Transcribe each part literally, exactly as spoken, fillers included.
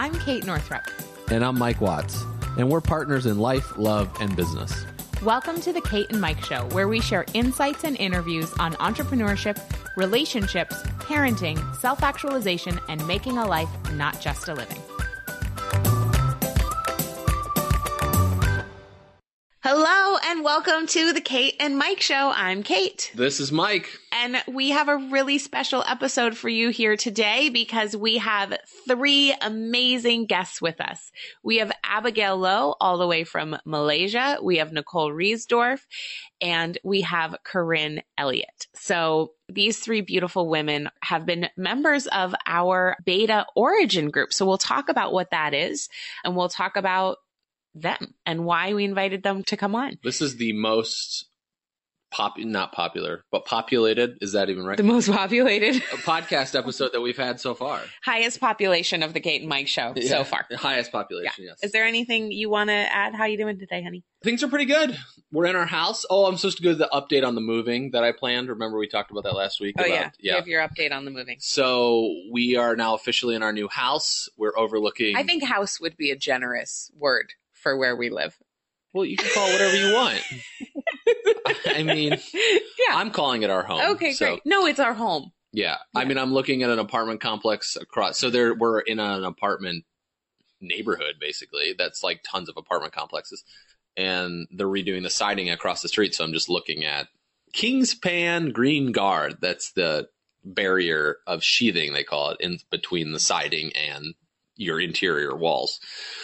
I'm Kate Northrup. And I'm Mike Watts. And we're partners in life, love, and business. Welcome to the Kate and Mike Show, where we share insights and interviews on entrepreneurship, relationships, parenting, self-actualization, and making a life, not just a living. Hello, and welcome to the Kate and Mike Show. I'm Kate. This is Mike. And we have a really special episode for you here today because we have three amazing guests with us. We have Abigail Lowe, all the way from Malaysia. We have Nicole Riesdorf, and we have Corinne Elliott. So these three beautiful women have been members of our Beta Origin group. So we'll talk about what that is, and we'll talk about them and why we invited them to come on. This is the most pop, not popular, but populated. Is that even right? The most populated a podcast episode that we've had so far. Highest population of the Kate and Mike Show yeah, so far. The highest population, yeah. Yes. Is there anything you want to add? How are you doing today, honey? Things are pretty good. We're in our house. Oh, I'm supposed to go to the update on the moving that I planned. Remember we talked about that last week? Oh, about, yeah. yeah. Give your update on the moving. So we are now officially in our new house. We're overlooking. I think house would be a generous word for where we live. Well, you can call it whatever you want. I mean, yeah. I'm calling it our home. Okay, so, great. No, it's our home. Yeah. yeah. I mean, I'm looking at an apartment complex across. So there, we're in an apartment neighborhood, basically. That's like tons of apartment complexes. And they're redoing the siding across the street. So I'm just looking at Kingspan Green Guard. That's the barrier of sheathing, they call it, in between the siding and your interior walls.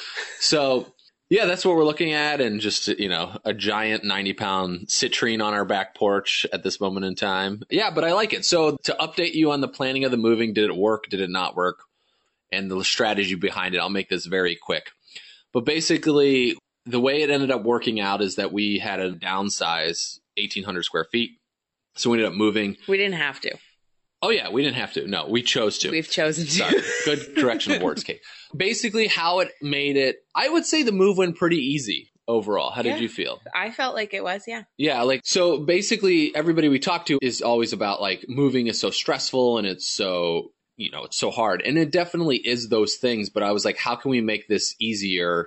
So yeah, that's what we're looking at. And just, you know, a giant ninety pound citrine on our back porch at this moment in time. Yeah, but I like it. So to update you on the planning of the moving, did it work? Did it not work? And the strategy behind it, I'll make this very quick. But basically, the way it ended up working out is that we had a downsize eighteen hundred square feet. So we ended up moving. We didn't have to. Oh, yeah, we didn't have to. No, we chose to. We've chosen to. Sorry. Good correction of words, Kate. Basically, how it made it, I would say the move went pretty easy overall. How did yeah. you feel? I felt like it was, yeah. Yeah, like, so basically, everybody we talk to is always about, like, moving is so stressful and it's so, you know, it's so hard. And it definitely is those things. But I was like, how can we make this easier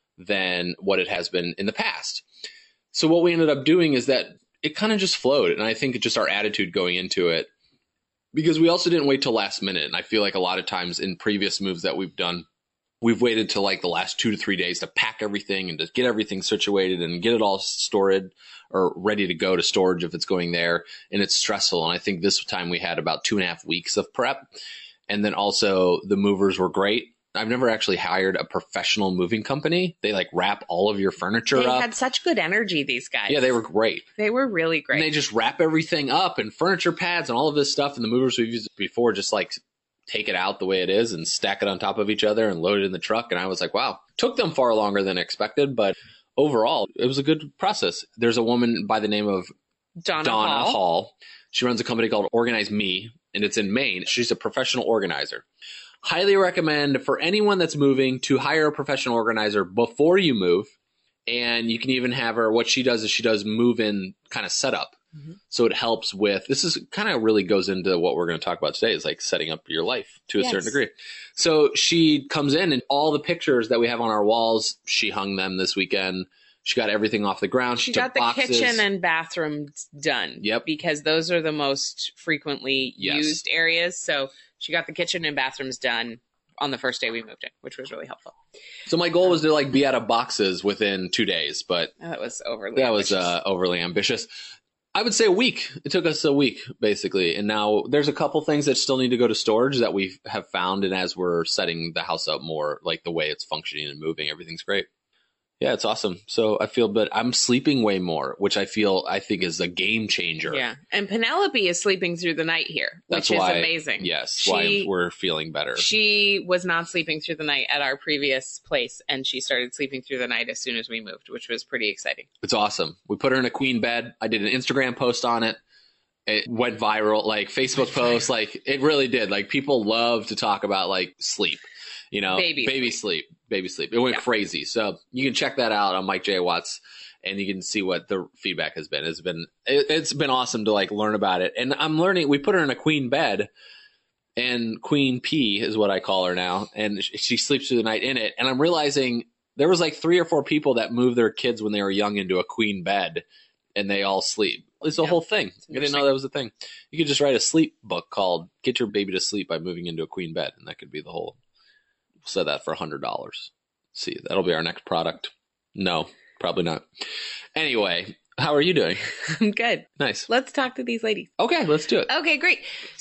than what it has been in the past? So what we ended up doing is that it kind of just flowed. And I think just our attitude going into it, because we also didn't wait till last minute. And I feel like a lot of times in previous moves that we've done, we've waited till like the last two to three days to pack everything and to get everything situated and get it all stored or ready to go to storage if it's going there. And it's stressful. And I think this time we had about two and a half weeks of prep. And then also the movers were great. I've never actually hired a professional moving company. They like wrap all of your furniture they up. They had such good energy, these guys. Yeah, they were great. They were really great. And they just wrap everything up and furniture pads and all of this stuff. And the movers we've used before just like take it out the way it is and stack it on top of each other and load it in the truck. And I was like, wow, took them far longer than expected. But overall, it was a good process. There's a woman by the name of Donna, Donna Hall. Hall. She runs a company called Organize Me, and it's in Maine. She's a professional organizer. Highly recommend for anyone that's moving to hire a professional organizer before you move. And you can even have her, what she does is she does move-in kind of setup. Mm-hmm. So it helps with, this is kind of really goes into what we're going to talk about today is like setting up your life to a yes. certain degree. So she comes in and all the pictures that we have on our walls, she hung them this weekend. She got everything off the ground. She, she took got the boxes. kitchen and bathroom done. Yep. Because those are the most frequently yes. used areas. So she got the kitchen and bathrooms done on the first day we moved in, which was really helpful. So my goal was to like be out of boxes within two days, but oh, that was overly that ambitious. was uh, overly ambitious. I would say a week. It took us a week basically. And now there's a couple things that still need to go to storage that we have found. And as we're setting the house up more, like the way it's functioning and moving, everything's great. Yeah, it's awesome. So I feel, but I'm sleeping way more, which I feel, I think is a game changer. Yeah. And Penelope is sleeping through the night here, That's which why, is amazing. Yes. She, why we're feeling better. She was not sleeping through the night at our previous place. And she started sleeping through the night as soon as we moved, which was pretty exciting. It's awesome. We put her in a queen bed. I did an Instagram post on it. It went viral, like Facebook posts, like it really did. Like people love to talk about like sleep. You know, baby, baby sleep. sleep, baby sleep. It went yeah. crazy. So you can check that out on Mike J. Watts and you can see what the feedback has been. It's been, it, it's been awesome to like learn about it. And I'm learning, we put her in a queen bed and Queen P is what I call her now, and she sleeps through the night in it. And I'm realizing there was like three or four people that moved their kids when they were young into a queen bed, and they all sleep. It's a yeah, whole thing. I didn't know that was a thing. You could just write a sleep book called "Get Your Baby to Sleep by Moving into a Queen Bed," and that could be the whole. We'll sell that for a hundred dollars. See, that'll be our next product. No, probably not. Anyway. How are you doing? I'm good. Nice. Let's talk to these ladies. Okay, let's do it. Okay, great.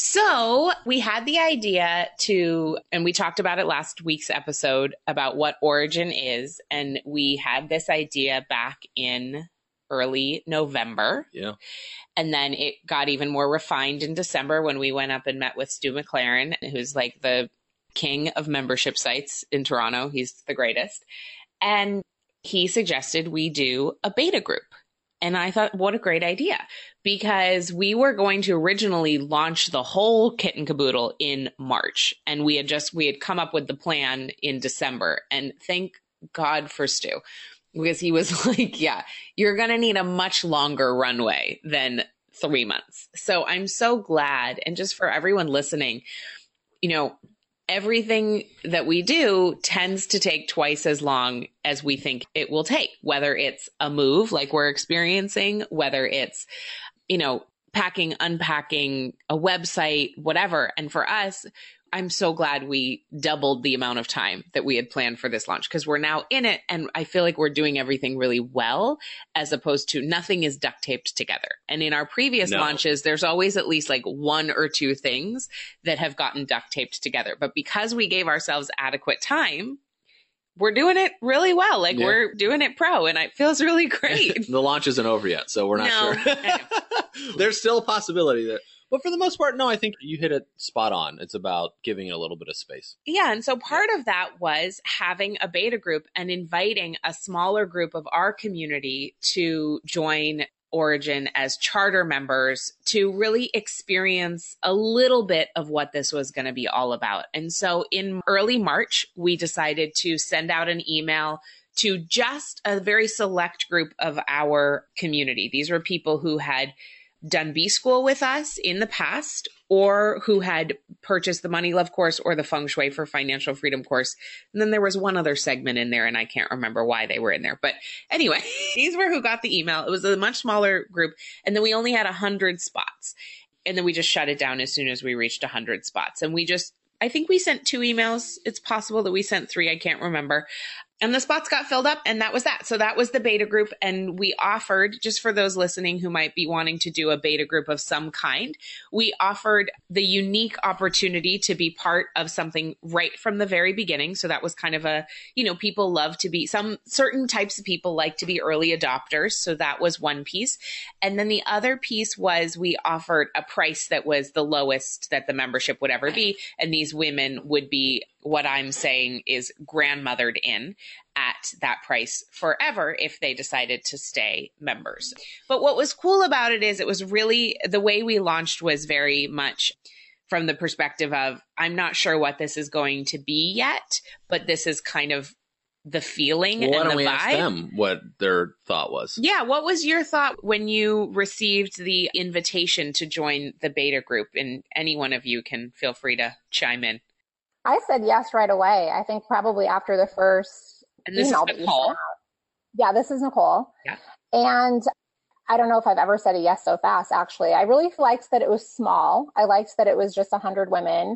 So we had the idea to, and we talked about it last week's episode about what Origin is. And we had this idea back in early November. Yeah. And then it got even more refined in December when we went up and met with Stu McLaren, who's like the king of membership sites in Toronto. He's the greatest. And he suggested we do a beta group. And I thought, what a great idea, because we were going to originally launch the whole kit and caboodle in March. And we had just, we had come up with the plan in December. And thank God for Stu, because he was like, yeah, you're going to need a much longer runway than three months. So I'm so glad. And just for everyone listening, you know, everything that we do tends to take twice as long as we think it will take, whether it's a move like we're experiencing, whether it's, you know, packing, unpacking, a website, whatever. And for us, I'm so glad we doubled the amount of time that we had planned for this launch, because we're now in it. And I feel like we're doing everything really well, as opposed to nothing is duct taped together. And in our previous no. launches, there's always at least like one or two things that have gotten duct taped together. But because we gave ourselves adequate time, we're doing it really well. Like yeah. we're doing it pro, and it feels really great. The launch isn't over yet, so we're not no, sure. There's still a possibility that. But for the most part, no, I think you hit it spot on. It's about giving it a little bit of space. Yeah. And so part of that was having a beta group and inviting a smaller group of our community to join Origin as charter members to really experience a little bit of what this was going to be all about. And so in early March, we decided to send out an email to just a very select group of our community. These were people who had done B School with us in the past, or who had purchased the Money Love course or the Feng Shui for Financial Freedom course. And then there was one other segment in there, and I can't remember why they were in there. But anyway, these were who got the email. It was a much smaller group. And then we only had one hundred spots. And then we just shut it down as soon as we reached one hundred spots. And we just, I think we sent two emails. It's possible that we sent three. I can't remember. And the spots got filled up, and that was that. So that was the beta group. And we offered, just for those listening who might be wanting to do a beta group of some kind, we offered the unique opportunity to be part of something right from the very beginning. So that was kind of a, you know, people love to be, some certain types of people like to be early adopters. So that was one piece. And then the other piece was we offered a price that was the lowest that the membership would ever be. And these women would be, what I'm saying is, grandmothered in at that price forever if they decided to stay members. But what was cool about it is it was really, the way we launched was very much from the perspective of, I'm not sure what this is going to be yet, but this is kind of the feeling well, why and don't the we vibe. Ask them what their thought was? Yeah. What was your thought when you received the invitation to join the beta group? And any one of you can feel free to chime in. I said yes right away. I think probably after the first and this email is Nicole. Yeah, this is Nicole. Yeah. And I don't know if I've ever said a yes so fast, actually. I really liked that it was small. I liked that it was just one hundred women.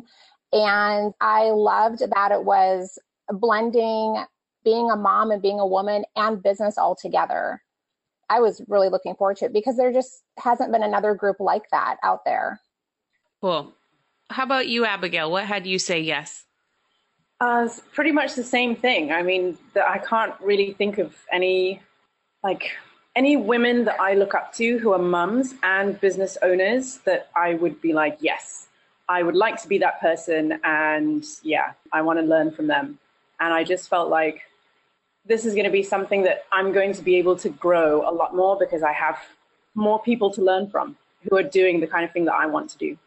And I loved that it was blending being a mom and being a woman and business all together. I was really looking forward to it because there just hasn't been another group like that out there. Cool. How about you, Abigail? What had you say yes? Uh, it's pretty much the same thing. I mean, the, I can't really think of any, like, any women that I look up to who are mums and business owners that I would be like, yes, I would like to be that person. And yeah, I want to learn from them. And I just felt like this is going to be something that I'm going to be able to grow a lot more because I have more people to learn from who are doing the kind of thing that I want to do.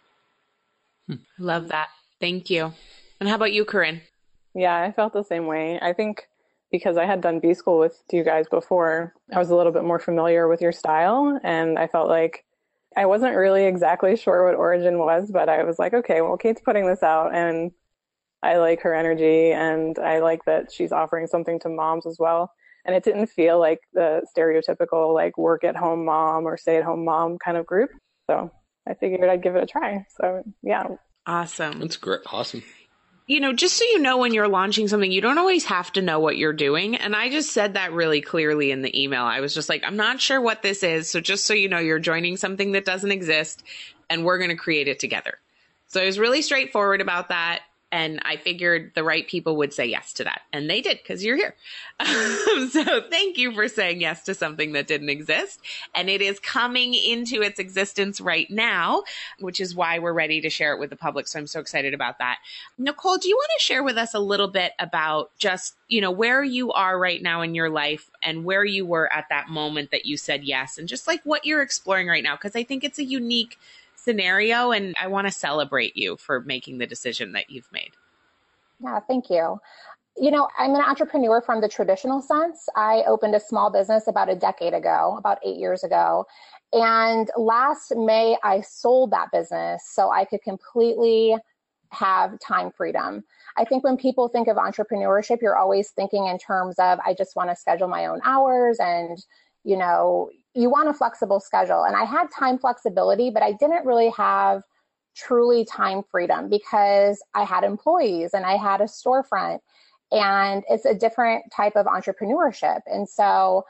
Love that. Thank you. And how about you, Corinne? Yeah, I felt the same way. I think because I had done B School with you guys before, I was a little bit more familiar with your style. And I felt like I wasn't really exactly sure what Origin was, but I was like, okay, well, Kate's putting this out and I like her energy and I like that she's offering something to moms as well. And it didn't feel like the stereotypical like work at home mom or stay at home mom kind of group. So I figured I'd give it a try. So yeah. Awesome. That's great. Awesome. You know, just so you know, when you're launching something, you don't always have to know what you're doing. And I just said that really clearly in the email. I was just like, I'm not sure what this is. So just so you know, you're joining something that doesn't exist and we're going to create it together. So I was really straightforward about that. And I figured the right people would say yes to that. And they did, because you're here. Um, so thank you for saying yes to something that didn't exist. And it is coming into its existence right now, which is why we're ready to share it with the public. So I'm so excited about that. Nicole, do you want to share with us a little bit about just, you know, where you are right now in your life and where you were at that moment that you said yes, and just like what you're exploring right now? Because I think it's a unique scenario, and I want to celebrate you for making the decision that you've made. Yeah, thank you. You know, I'm an entrepreneur from the traditional sense. I opened a small business about a decade ago, about eight years ago. And last May, I sold that business so I could completely have time freedom. I think when people think of entrepreneurship, you're always thinking in terms of, I just want to schedule my own hours and, you know, you want a flexible schedule. And I had time flexibility, but I didn't really have truly time freedom because I had employees and I had a storefront, and it's a different type of entrepreneurship. And so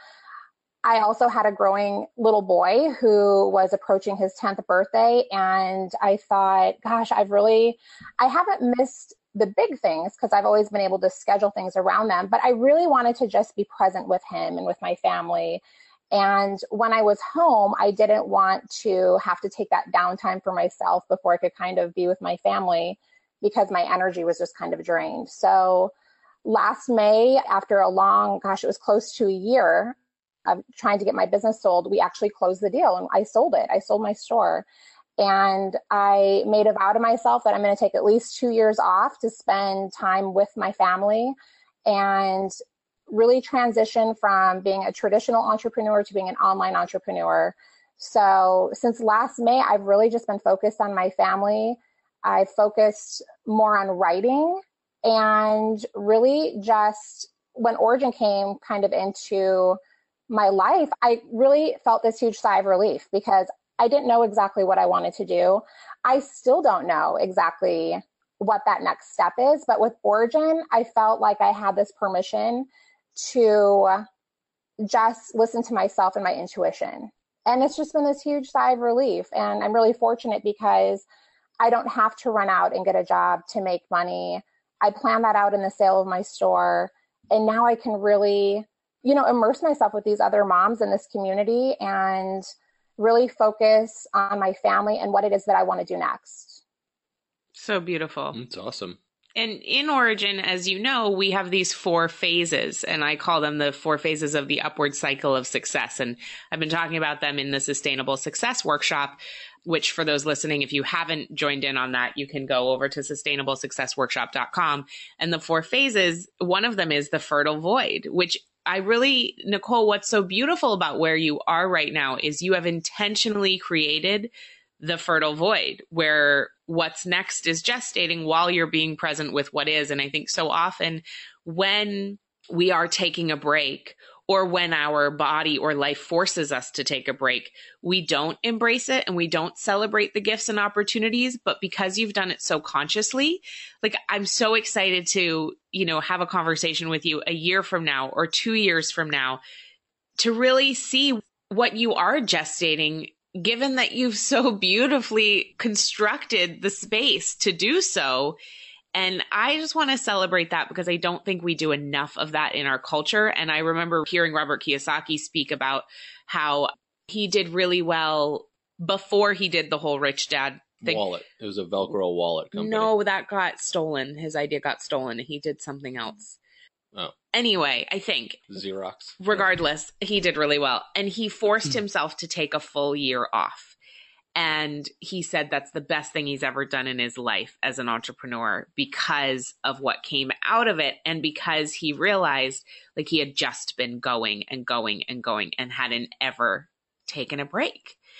I also had a growing little boy who was approaching his tenth birthday. And I thought, gosh, I've really, I haven't missed the big things because I've always been able to schedule things around them, but I really wanted to just be present with him and with my family. And when I was home, I didn't want to have to take that downtime for myself before I could kind of be with my family because my energy was just kind of drained. So last May, after a long, gosh, it was close to a year of trying to get my business sold, we actually closed the deal and I sold it. I sold my store. And I made a vow to myself that I'm going to take at least two years off to spend time with my family and really transition from being a traditional entrepreneur to being an online entrepreneur. So since last May, I've really just been focused on my family. I've focused more on writing and really just when Origin came kind of into my life, I really felt this huge sigh of relief because I didn't know exactly what I wanted to do. I still don't know exactly what that next step is, but with Origin, I felt like I had this permission to just listen to myself and my intuition. And it's just been this huge sigh of relief. And I'm really fortunate because I don't have to run out and get a job to make money. I planned that out in the sale of my store. And now I can really, you know, immerse myself with these other moms in this community and really focus on my family and what it is that I want to do next. So beautiful. That's awesome. And in Origin, as you know, we have these four phases, and I call them the four phases of the upward cycle of success. And I've been talking about them in the Sustainable Success Workshop, which for those listening, if you haven't joined in on that, you can go over to sustainable success workshop dot com. And the four phases, one of them is the fertile void, which I really, Nicole, what's so beautiful about where you are right now is you have intentionally created the fertile void where what's next is gestating while you're being present with what is. And I think so often when we are taking a break or when our body or life forces us to take a break, we don't embrace it and we don't celebrate the gifts and opportunities. But because you've done it so consciously, like I'm so excited to, you know, have a conversation with you a year from now or two years from now to really see what you are gestating, given that you've so beautifully constructed the space to do so. And I just want to celebrate that because I don't think we do enough of that in our culture. And I remember hearing Robert Kiyosaki speak about how he did really well before he did the whole rich dad thing. Wallet. It was a Velcro wallet company. No, that got stolen. His idea got stolen. He did something else. Oh. Anyway, I think Xerox. Regardless, he did really well. And he forced himself to take a full year off. And he said that's the best thing he's ever done in his life as an entrepreneur because of what came out of it. And because he realized like he had just been going and going and going and hadn't ever taken a break.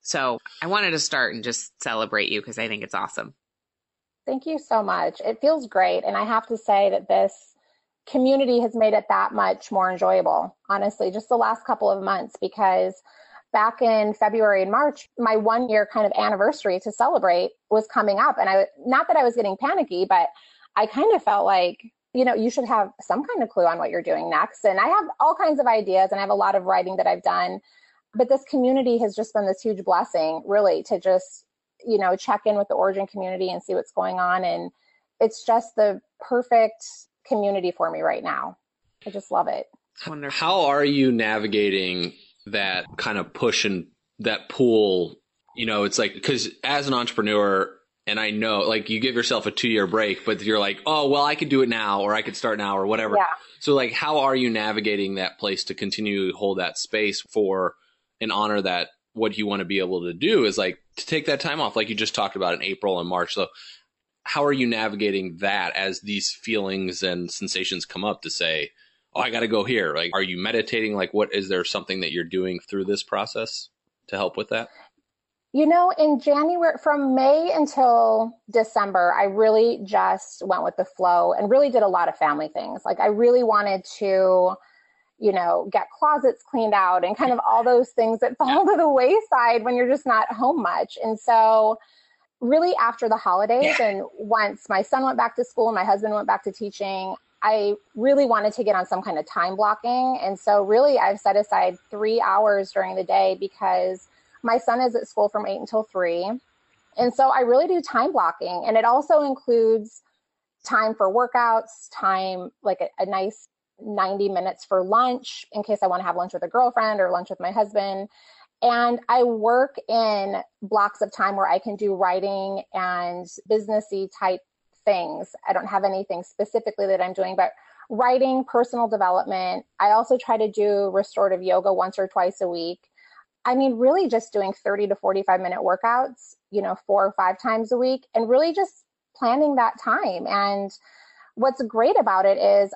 So I wanted to start and just celebrate you because I think it's awesome. Thank you so much. It feels great. And I have to say that this community has made it that much more enjoyable, honestly, just the last couple of months, because back in February and March, my one year kind of anniversary to celebrate was coming up. And I, not that I was getting panicky, but I kind of felt like, you know, you should have some kind of clue on what you're doing next. And I have all kinds of ideas and I have a lot of writing that I've done, but this community has just been this huge blessing, really, to just, you know, check in with the Origin community and see what's going on. And it's just the perfect community for me right now. I just love it. It's wonderful. How are you navigating that kind of push and that pull? You know, it's like, because as an entrepreneur, and I know, like, you give yourself a two-year break, but you're like, oh, well, I could do it now, or I could start now, or whatever. Yeah. So, like, how are you navigating that place to continue to hold that space for and honor that what you want to be able to do is, like, to take that time off, like you just talked about in April and March. So how are you navigating that as these feelings and sensations come up to say, oh, I got to go here? Like, are you meditating? Like, what, is there something that you're doing through this process to help with that? You know, in January, from May until December, I really just went with the flow and really did a lot of family things. Like, I really wanted to, you know, get closets cleaned out and kind of all those things that fall to the wayside when you're just not home much. And so really after the holidays, and once my son went back to school and my husband went back to teaching, I really wanted to get on some kind of time blocking. And so really I've set aside three hours during the day because my son is at school from eight until three. And so I really do time blocking. And it also includes time for workouts, time, like a, a nice ninety minutes for lunch in case I want to have lunch with a girlfriend or lunch with my husband. And I work in blocks of time where I can do writing and businessy type things. I don't have anything specifically that I'm doing, but writing, personal development. I also try to do restorative yoga once or twice a week. I mean, really just doing thirty to forty-five minute workouts, you know, four or five times a week, and really just planning that time. And what's great about it is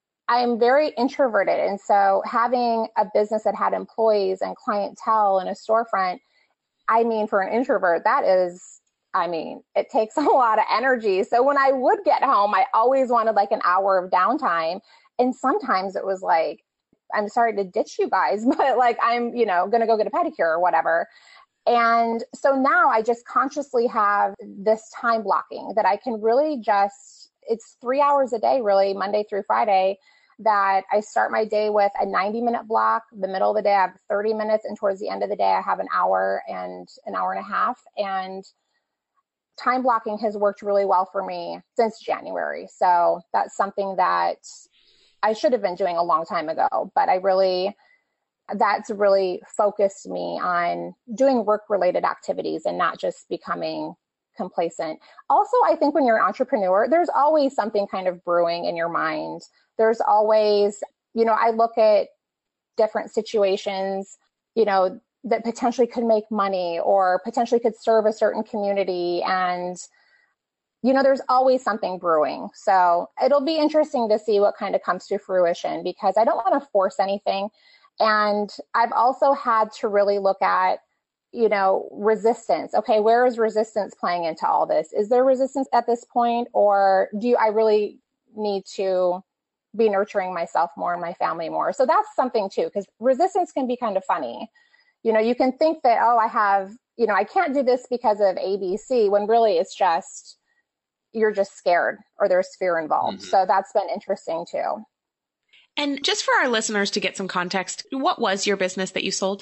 I'm very introverted. And so having a business that had employees and clientele and a storefront, I mean, for an introvert, that is, I mean, it takes a lot of energy. So when I would get home, I always wanted like an hour of downtime. And sometimes it was like, I'm sorry to ditch you guys, but like, I'm, you know, going to go get a pedicure or whatever. And so now I just consciously have this time blocking that I can really just, it's three hours a day, really, Monday through Friday, that I start my day with a ninety minute block. The middle of the day, I have thirty minutes. And towards the end of the day, I have an hour and an hour and a half. And time blocking has worked really well for me since January. So that's something that I should have been doing a long time ago, but I really, that's really focused me on doing work-related activities and not just becoming complacent. Also, I think when you're an entrepreneur, there's always something kind of brewing in your mind. There's always, you know, I look at different situations, you know, that potentially could make money or potentially could serve a certain community. And you know, there's always something brewing. So it'll be interesting to see what kind of comes to fruition because I don't want to force anything. And I've also had to really look at, you know, resistance. Okay, where is resistance playing into all this? Is there resistance at this point? Or do I really need to be nurturing myself more and my family more? So that's something too, because resistance can be kind of funny. You know, you can think that, oh, I have, you know, I can't do this because of A B C, when really it's just, you're just scared or there's fear involved. Mm-hmm. So that's been interesting too. And just for our listeners to get some context, what was your business that you sold?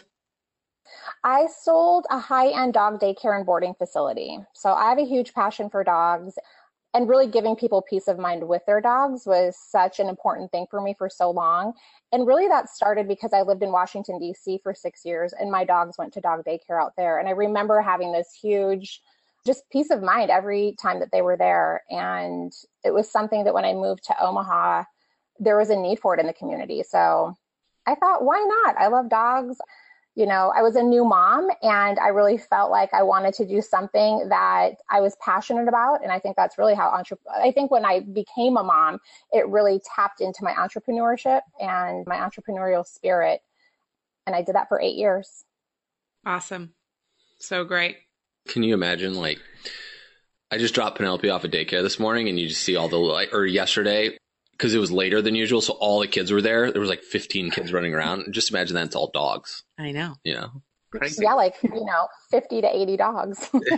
I sold a high-end dog daycare and boarding facility. So I have a huge passion for dogs, and really giving people peace of mind with their dogs was such an important thing for me for so long. And really that started because I lived in Washington, D C for six years and my dogs went to dog daycare out there. And I remember having this huge just peace of mind every time that they were there. And it was something that when I moved to Omaha, there was a need for it in the community. So I thought, why not? I love dogs. You know, I was a new mom and I really felt like I wanted to do something that I was passionate about. And I think that's really how, entre- I think when I became a mom, it really tapped into my entrepreneurship and my entrepreneurial spirit. And I did that for eight years. Awesome. So great. Can you imagine, like, I just dropped Penelope off at daycare this morning and you just see all the, like, or yesterday, because it was later than usual, so all the kids were there. There was like fifteen kids running around. Just imagine that it's all dogs. I know. You know? Crazy. Yeah, like, you know, fifty to eighty dogs. Wow,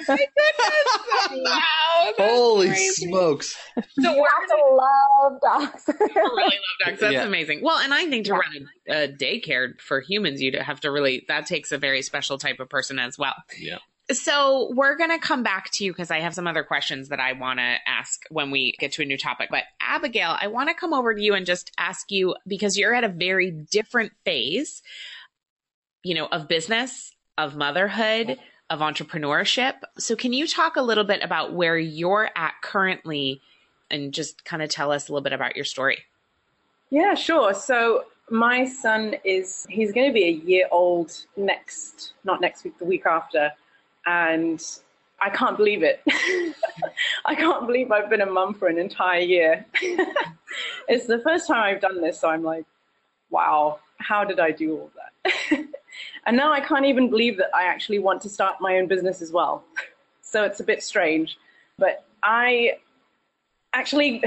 that's Holy crazy. smokes. So You we're have to love dogs. I really love dogs. That's Yeah. amazing. Well, and I think to Yeah. run a, a daycare for humans, you'd have to really, that takes a very special type of person as well. Yeah. So we're going to come back to you because I have some other questions that I want to ask when we get to a new topic. But Abigail, I want to come over to you and just ask you, because you're at a very different phase, you know, of business, of motherhood, of entrepreneurship. So can you talk a little bit about where you're at currently and just kind of tell us a little bit about your story? Yeah, sure. So my son is, he's going to be a year old next, not next week, the week after. And I can't believe it. I can't believe I've been a mum for an entire year. It's the first time I've done this. So I'm like, wow, how did I do all that? And now I can't even believe that I actually want to start my own business as well. So it's a bit strange. But I actually,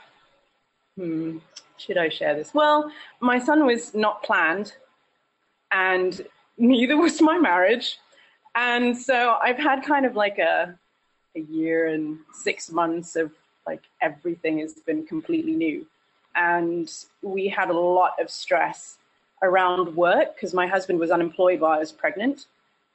hmm, should I share this? Well, my son was not planned, and neither was my marriage. And so I've had kind of like a a year and six months of like everything has been completely new. And we had a lot of stress around work because my husband was unemployed while I was pregnant.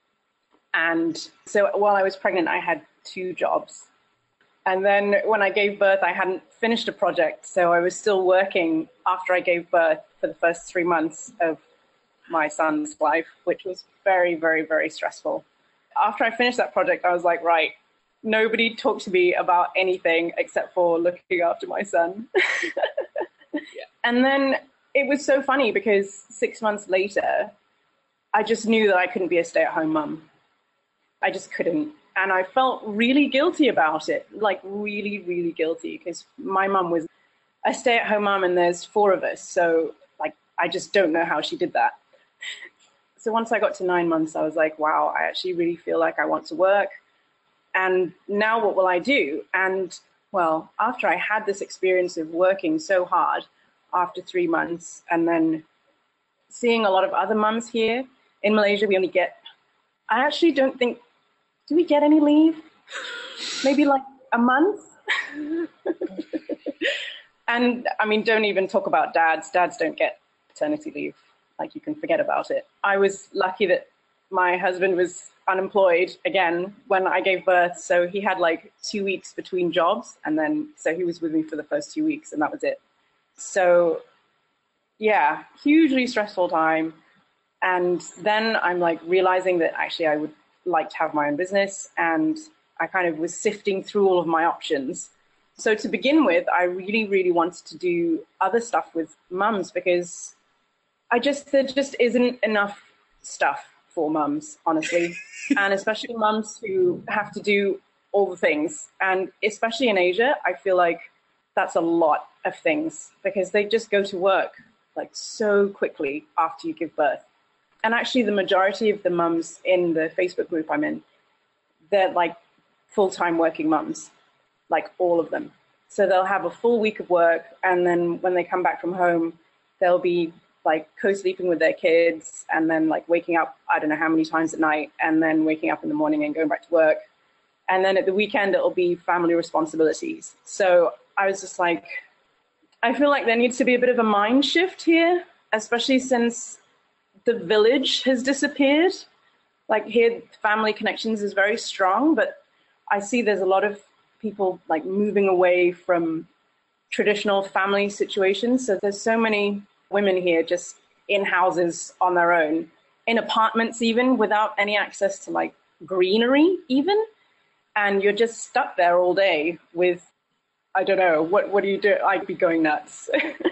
And so while I was pregnant, I had two jobs. And then when I gave birth, I hadn't finished a project. So I was still working after I gave birth for the first three months of my son's life, which was very, very, very stressful. After I finished that project, I was like, right, nobody talked to me about anything except for looking after my son. Yeah. And then it was so funny because six months later, I just knew that I couldn't be a stay-at-home mum. I just couldn't. And I felt really guilty about it, like really, really guilty, because my mum was a stay-at-home mum and there's four of us. So like, I just don't know how she did that. So once I got to nine months, I was like, wow, I actually really feel like I want to work. And now what will I do? And well, after I had this experience of working so hard after three months and then seeing a lot of other mums here in Malaysia, we only get, I actually don't think, do we get any leave? Maybe like a month? And I mean, don't even talk about dads. Dads don't get paternity leave. Like, you can forget about it. I was lucky that my husband was unemployed again when I gave birth. So he had like two weeks between jobs. And then, so he was with me for the first two weeks and that was it. So yeah, hugely stressful time. And then I'm like realizing that actually I would like to have my own business. And I kind of was sifting through all of my options. So to begin with, I really, really wanted to do other stuff with mums because I just, there just isn't enough stuff for mums, honestly. And especially mums who have to do all the things. And especially in Asia, I feel like that's a lot of things because they just go to work like so quickly after you give birth. And actually the majority of the mums in the Facebook group I'm in, they're like full-time working mums, like all of them. So they'll have a full week of work. And then when they come back from home, they'll be like co-sleeping with their kids and then like waking up, I don't know how many times at night, and then waking up in the morning and going back to work. And then at the weekend, it'll be family responsibilities. So I was just like, I feel like there needs to be a bit of a mind shift here, especially since the village has disappeared. Like here, family connections is very strong, but I see there's a lot of people like moving away from traditional family situations. So there's so many women here just in houses on their own, in apartments even, without any access to like greenery even. And you're just stuck there all day with, I don't know, what, what do you do? I'd be going nuts.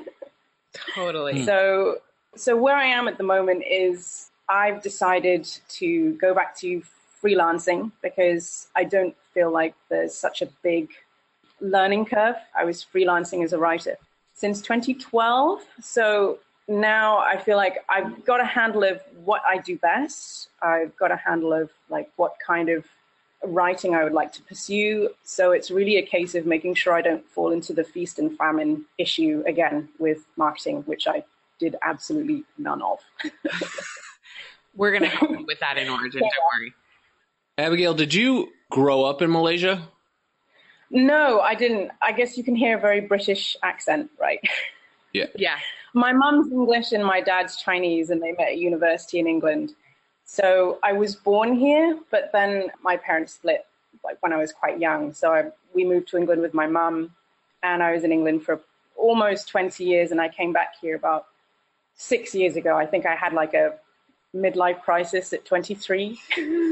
Totally. So, so where I am at the moment is I've decided to go back to freelancing because I don't feel like there's such a big learning curve. I was freelancing as a writer since twenty twelve. So now I feel like I've got a handle of what I do best. I've got a handle of like what kind of writing I would like to pursue. So it's really a case of making sure I don't fall into the feast and famine issue again with marketing, which I did absolutely none of. We're going to help you with that in Origin. Don't worry. Abigail, did you grow up in Malaysia? No, I didn't. I guess you can hear a very British accent, right? Yeah. Yeah. My mom's English and my dad's Chinese, and they met at university in England. So I was born here, but then my parents split like when I was quite young. So I, we moved to England with my mum, and I was in England for almost twenty years, and I came back here about six years ago. I think I had like a midlife crisis at twenty-three.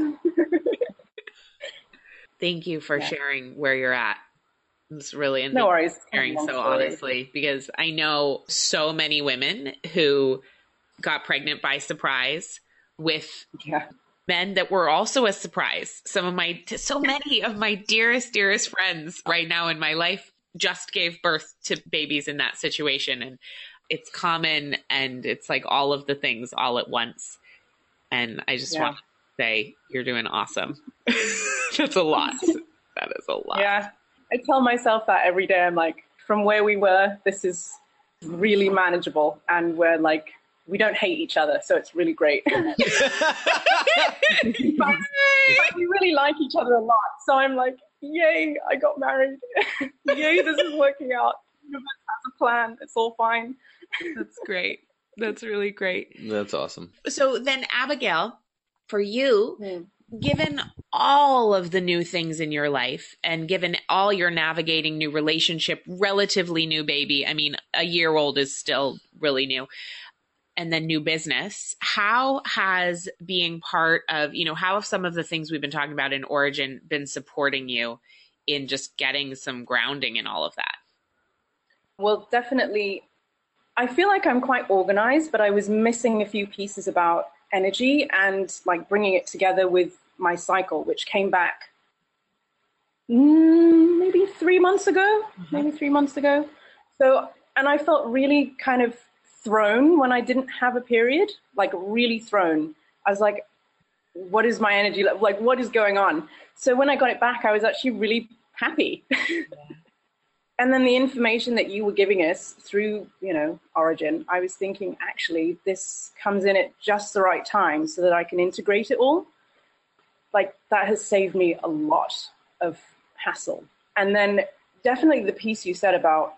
Thank you for yeah. sharing where you're at. It's really and no worries. Sharing so story. honestly, because I know so many women who got pregnant by surprise with yeah. men that were also a surprise. Some of my, so many of my dearest, dearest friends right now in my life just gave birth to babies in that situation. And it's common, and it's like all of the things all at once. And I just yeah. want to say you're doing awesome. That's a lot. That is a lot. Yeah. I tell myself that every day. I'm like, from where we were, this is really manageable. And we're like, we don't hate each other. So it's really great. but, but we really like each other a lot. So I'm like, yay, I got married. Yay, this is working out. The universe has a plan. It's all fine. That's great. That's really great. That's awesome. So then, Abigail, for you, mm. given all of the new things in your life and given all your navigating new relationship, relatively new baby, I mean, a year old is still really new, and then new business, how has being part of, you know, how have some of the things we've been talking about in Origin been supporting you in just getting some grounding in all of that? Well, definitely. I feel like I'm quite organized, but I was missing a few pieces about energy and like bringing it together with my cycle, which came back mm, maybe three months ago, mm-hmm. maybe three months ago. So, and I felt really kind of thrown when I didn't have a period, like really thrown. I was like, what is my energy? Like, what is going on? So when I got it back, I was actually really happy. Yeah. And then the information that you were giving us through, you know, Origin, I was thinking, actually, this comes in at just the right time so that I can integrate it all. Like, that has saved me a lot of hassle. And then definitely the piece you said about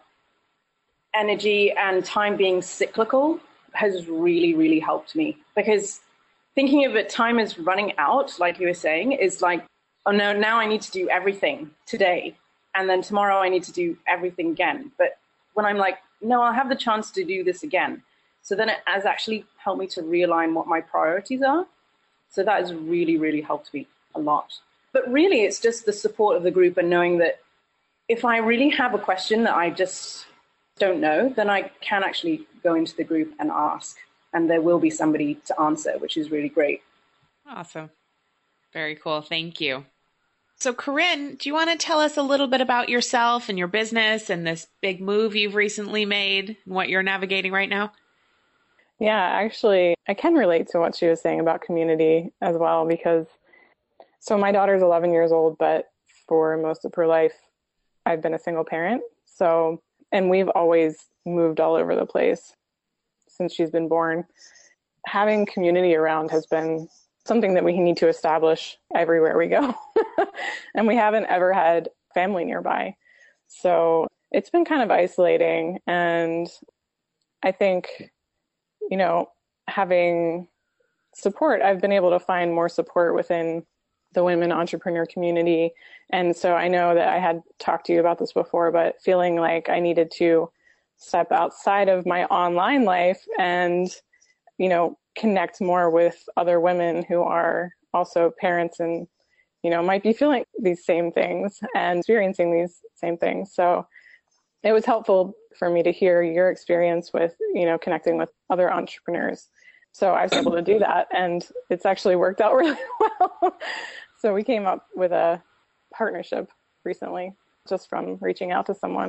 energy and time being cyclical has really, really helped me. Because thinking of it, time is running out, like you were saying, is like, oh no, now I need to do everything today. And then tomorrow I need to do everything again. But when I'm like, no, I'll have the chance to do this again. So then it has actually helped me to realign what my priorities are. So that has really, really helped me a lot. But really, it's just the support of the group and knowing that if I really have a question that I just don't know, then I can actually go into the group and ask. And there will be somebody to answer, which is really great. Awesome. Very cool. Thank you. So Corinne, do you want to tell us a little bit about yourself and your business and this big move you've recently made and what you're navigating right now? Yeah, actually, I can relate to what she was saying about community as well, because so my daughter's eleven years old, but for most of her life, I've been a single parent. So, and we've always moved all over the place since she's been born. Having community around has been something that we need to establish everywhere we go. And we haven't ever had family nearby. So it's been kind of isolating. And I think, you know, having support, I've been able to find more support within the women entrepreneur community. And so I know that I had talked to you about this before, but feeling like I needed to step outside of my online life and, you know, connect more with other women who are also parents and, you know, might be feeling these same things and experiencing these same things. So it was helpful for me to hear your experience with, you know, connecting with other entrepreneurs. So I was able to do that, and it's actually worked out really well. So we came up with a partnership recently just from reaching out to someone.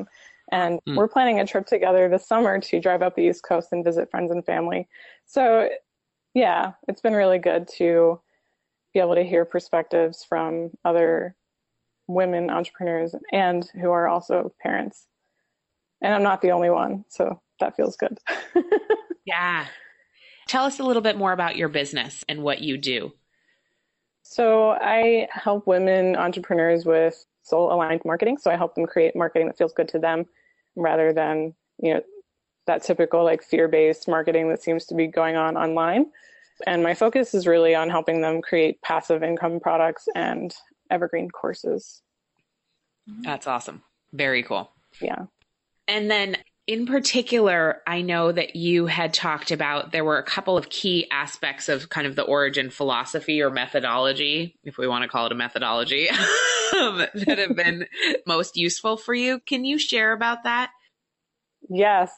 And Hmm. we're planning a trip together this summer to drive up the East Coast and visit friends and family. So yeah, it's been really good to be able to hear perspectives from other women entrepreneurs and who are also parents. And I'm not the only one, so that feels good. Yeah. Tell us a little bit more about your business and what you do. So I help women entrepreneurs with soul aligned marketing. So I help them create marketing that feels good to them rather than, you know, that typical like fear-based marketing that seems to be going on online. And my focus is really on helping them create passive income products and evergreen courses. That's awesome. Very cool. Yeah. And then in particular, I know that you had talked about there were a couple of key aspects of kind of the origin philosophy or methodology, if we want to call it a methodology, um, that have been most useful for you. Can you share about that? Yes.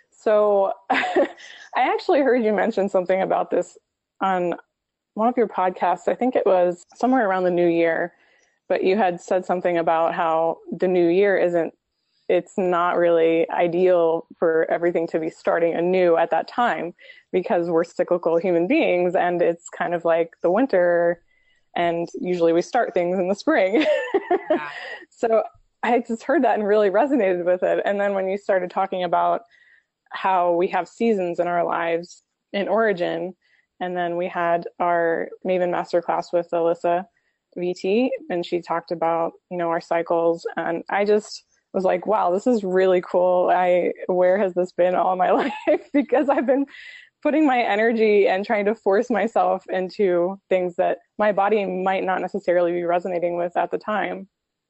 So I actually heard you mention something about this on one of your podcasts. I think it was somewhere around the new year, but you had said something about how the new year isn't, it's not really ideal for everything to be starting anew at that time because we're cyclical human beings and it's kind of like the winter and usually we start things in the spring. Yeah. So I just heard that and really resonated with it. And then when you started talking about how we have seasons in our lives in Origin, and then we had our Maven Masterclass with Alyssa V T, and she talked about, you know, our cycles. And I just was like, wow, this is really cool. I, where has this been all my life? Because I've been putting my energy and trying to force myself into things that my body might not necessarily be resonating with at the time.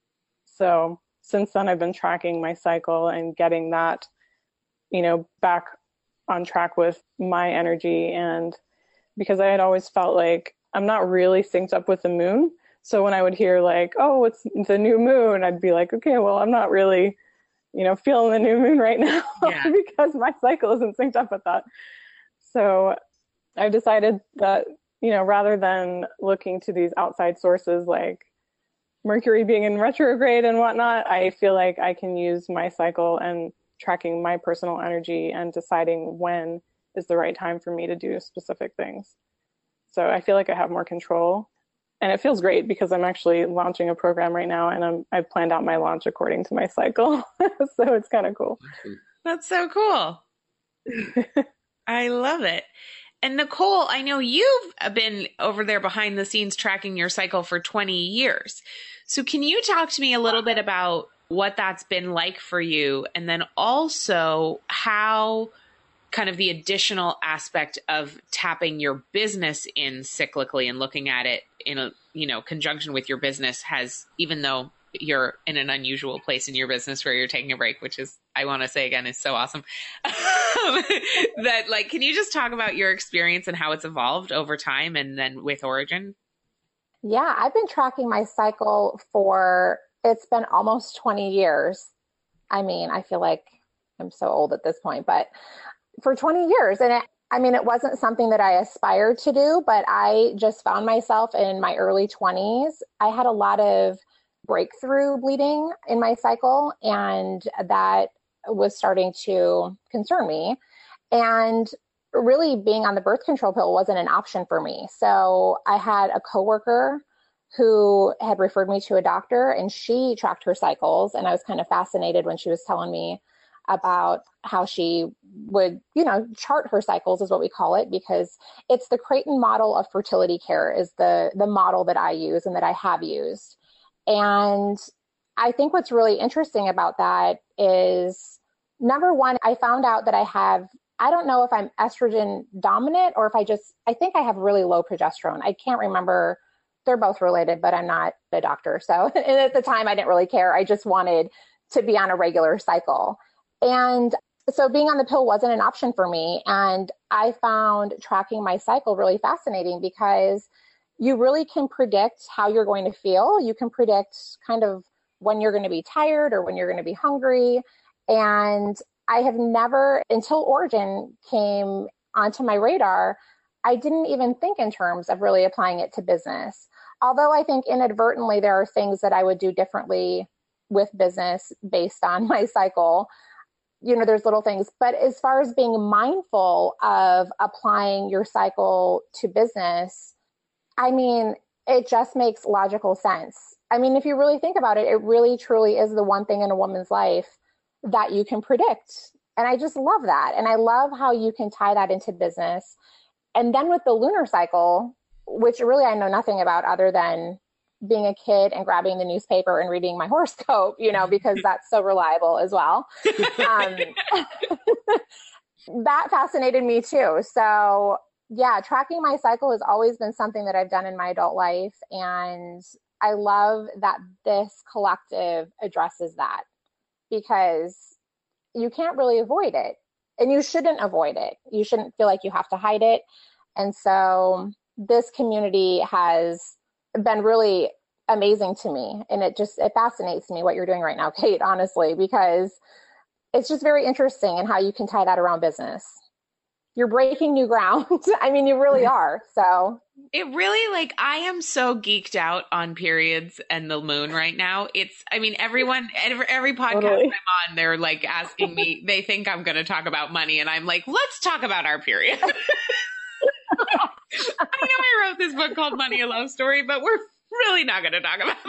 So since then, I've been tracking my cycle and getting that, you know, back on track with my energy. And because I had always felt like I'm not really synced up with the moon. So when I would hear like, oh, it's the new moon, I'd be like, okay, well, I'm not really, you know, feeling the new moon right now yeah. because my cycle isn't synced up with that. So I've decided that, you know, rather than looking to these outside sources like Mercury being in retrograde and whatnot, I feel like I can use my cycle and tracking my personal energy and deciding when is the right time for me to do specific things. So I feel like I have more control. And it feels great because I'm actually launching a program right now and I'm, I've planned out my launch according to my cycle. So it's kind of cool. That's so cool. I love it. And Nicole, I know you've been over there behind the scenes tracking your cycle for twenty years. So can you talk to me a little bit about what that's been like for you? And then also how kind of the additional aspect of tapping your business in cyclically and looking at it in a, you know, conjunction with your business has, even though you're in an unusual place in your business where you're taking a break, which is, I want to say again, is so awesome. That like, can you just talk about your experience and how it's evolved over time and then with Origin? Yeah, I've been tracking my cycle for, it's been almost twenty years. I mean, I feel like I'm so old at this point, but for twenty years. And it, I mean, it wasn't something that I aspired to do, but I just found myself in my early twenties. I had a lot of breakthrough bleeding in my cycle, and that was starting to concern me. And really being on the birth control pill wasn't an option for me. So I had a coworker who had referred me to a doctor, and she tracked her cycles. And I was kind of fascinated when she was telling me about how she would, you know, chart her cycles is what we call it, because it's the Creighton model of fertility care is the, the model that I use and that I have used. And I think what's really interesting about that is, number one, I found out that I have, I don't know if I'm estrogen dominant or if I just, I think I have really low progesterone. I can't remember. They're both related, but I'm not a doctor. So and at the time I didn't really care. I just wanted to be on a regular cycle. And so being on the pill wasn't an option for me. And I found tracking my cycle really fascinating because you really can predict how you're going to feel. You can predict kind of when you're going to be tired or when you're going to be hungry. And I have never, until Origin came onto my radar, I didn't even think in terms of really applying it to business. Although I think inadvertently there are things that I would do differently with business based on my cycle. You know, there's little things, but as far as being mindful of applying your cycle to business, I mean, it just makes logical sense. I mean, if you really think about it, it really truly is the one thing in a woman's life that you can predict. And I just love that. And I love how you can tie that into business. And then with the lunar cycle, which really I know nothing about other than being a kid and grabbing the newspaper and reading my horoscope, you know, because that's so reliable as well. Um, that fascinated me too. So yeah, tracking my cycle has always been something that I've done in my adult life. And I love that this collective addresses that, because you can't really avoid it, and you shouldn't avoid it. You shouldn't feel like you have to hide it. And so this community has been really amazing to me. And it just, it fascinates me what you're doing right now, Kate, honestly, because it's just very interesting in how you can tie that around business. You're breaking new ground. I mean, you really are. So it really, like, I am so geeked out on periods and the moon right now. It's, I mean, everyone, every, every podcast totally. I'm on, they're like asking me, they think I'm going to talk about money. And I'm like, let's talk about our period. I know I wrote this book called Money, a Love Story, but we're really not going to talk about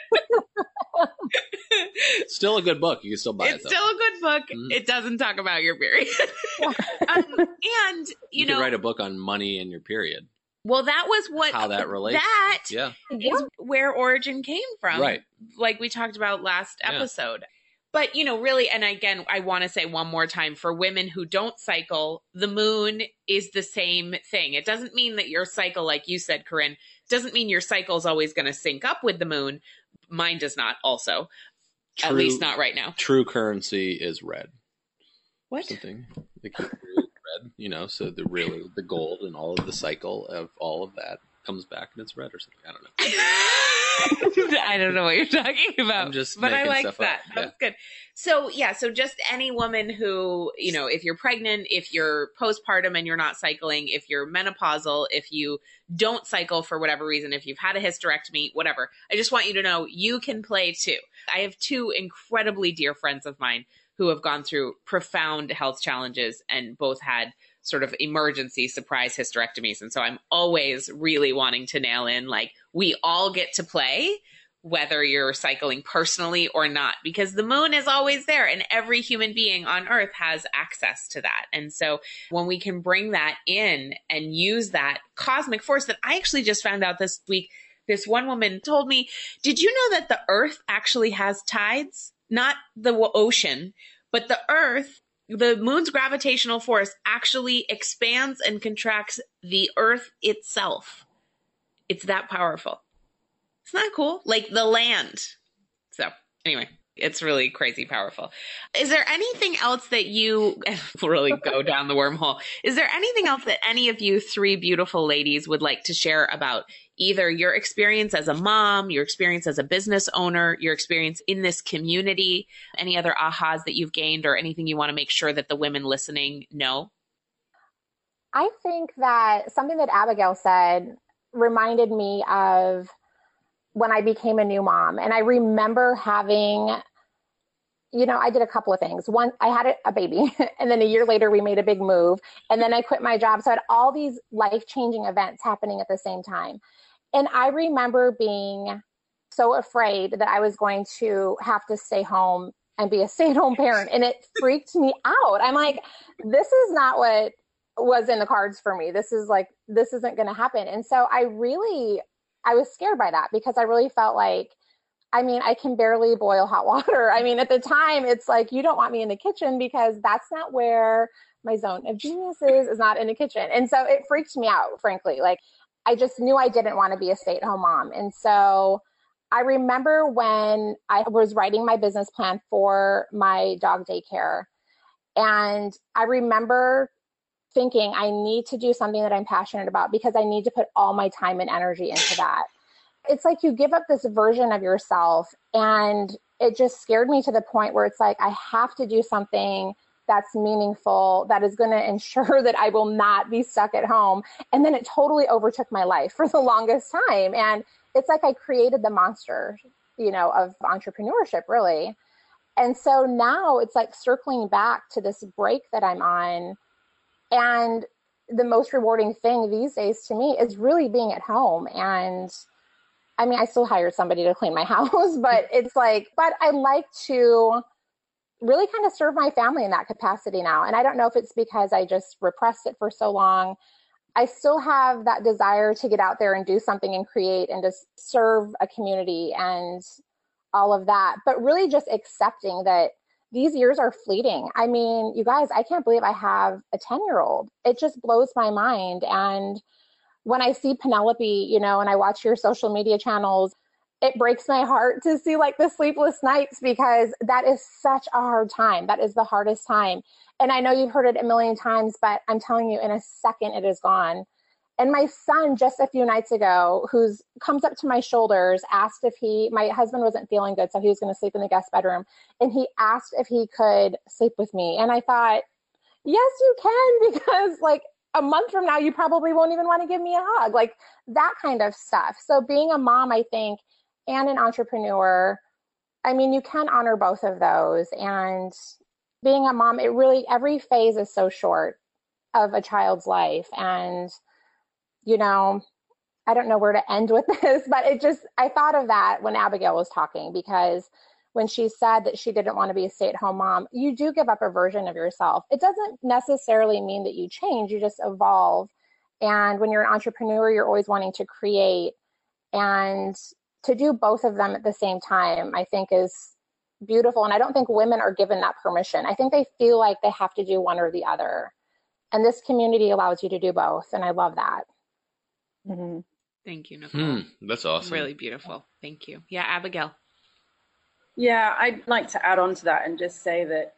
it. Still a good book. You can still buy it's it. It's still a good book. Mm-hmm. It doesn't talk about your period. um, and, you, you know. could write a book on money and your period. Well, that was what. How that relates. That yeah. is where origin came from. Right. Like we talked about last yeah. episode. But, you know, really, and again, I want to say one more time, for women who don't cycle, the moon is the same thing. It doesn't mean that your cycle, like you said, Corinne, doesn't mean your cycle is always going to sync up with the moon. Mine does not also, true, at least not right now. True currency is red. What? Something. Like red, you know, so the really, the gold and all of the cycle of all of that comes back and it's red or something. I don't know. I don't know what you're talking about. I'm just but I like stuff that. Up. That yeah. was good. So yeah, so just any woman who, you know, if you're pregnant, if you're postpartum and you're not cycling, if you're menopausal, if you don't cycle for whatever reason, if you've had a hysterectomy, whatever, I just want you to know you can play too. I have two incredibly dear friends of mine who have gone through profound health challenges and both had sort of emergency surprise hysterectomies. And so I'm always really wanting to nail in, like, we all get to play, whether you're cycling personally or not, because the moon is always there and every human being on earth has access to that. And so when we can bring that in and use that cosmic force that I actually just found out this week, this one woman told me, did you know that the earth actually has tides? Not the ocean, but the earth. The moon's gravitational force actually expands and contracts the earth itself. It's that powerful. Isn't that cool? Like the land. So anyway, it's really crazy powerful. Is there anything else that you really go down the wormhole? Is there anything else that any of you three beautiful ladies would like to share about either your experience as a mom, your experience as a business owner, your experience in this community, any other ahas that you've gained, or anything you want to make sure that the women listening know? I think that something that Abigail said reminded me of when I became a new mom. And I remember having, you know, I did a couple of things. One, I had a baby, and then a year later we made a big move, and then I quit my job. So I had all these life-changing events happening at the same time. And I remember being so afraid that I was going to have to stay home and be a stay-at-home parent. And it freaked me out. I'm like, this is not what was in the cards for me. This is like, this isn't going to happen. And so I really, I was scared by that, because I really felt like, I mean, I can barely boil hot water. I mean, at the time, it's like, you don't want me in the kitchen, because that's not where my zone of genius is, is not in the kitchen. And so it freaked me out, frankly. Like, I just knew I didn't want to be a stay-at-home mom. And so I remember when I was writing my business plan for my dog daycare, and I remember thinking, I need to do something that I'm passionate about, because I need to put all my time and energy into that. It's like you give up this version of yourself, and it just scared me to the point where it's like, I have to do something that's meaningful, that is going to ensure that I will not be stuck at home. And then it totally overtook my life for the longest time. And it's like I created the monster, you know, of entrepreneurship, really. And so now it's like circling back to this break that I'm on. And the most rewarding thing these days to me is really being at home. And I mean, I still hired somebody to clean my house, but it's like, but I like to really kind of serve my family in that capacity now. And I don't know if it's because I just repressed it for so long. I still have that desire to get out there and do something and create and just serve a community and all of that, but really just accepting that these years are fleeting. I mean, you guys, I can't believe I have a ten year old. It just blows my mind. And when I see Penelope, you know, and I watch your social media channels, it breaks my heart to see like the sleepless nights, because that is such a hard time. That is the hardest time. And I know you've heard it a million times, but I'm telling you, in a second, it is gone. And my son, just a few nights ago, who's comes up to my shoulders, asked if he, my husband wasn't feeling good, so he was going to sleep in the guest bedroom. And he asked if he could sleep with me. And I thought, yes, you can, because like a month from now, you probably won't even want to give me a hug, like that kind of stuff. So being a mom, I think, and an entrepreneur, I mean, you can honor both of those. And being a mom, it really, every phase is so short of a child's life. And, you know, I don't know where to end with this, but it just, I thought of that when Abigail was talking, because when she said that she didn't want to be a stay-at-home mom, you do give up a version of yourself. It doesn't necessarily mean that you change, you just evolve. And when you're an entrepreneur, you're always wanting to create, and to do both of them at the same time, I think is beautiful. And I don't think women are given that permission. I think they feel like they have to do one or the other. And this community allows you to do both. And I love that. Mm-hmm. Thank you, Nicole. Hmm, that's awesome. Really beautiful. Thank you. Yeah, Abigail. Yeah, I'd like to add on to that and just say that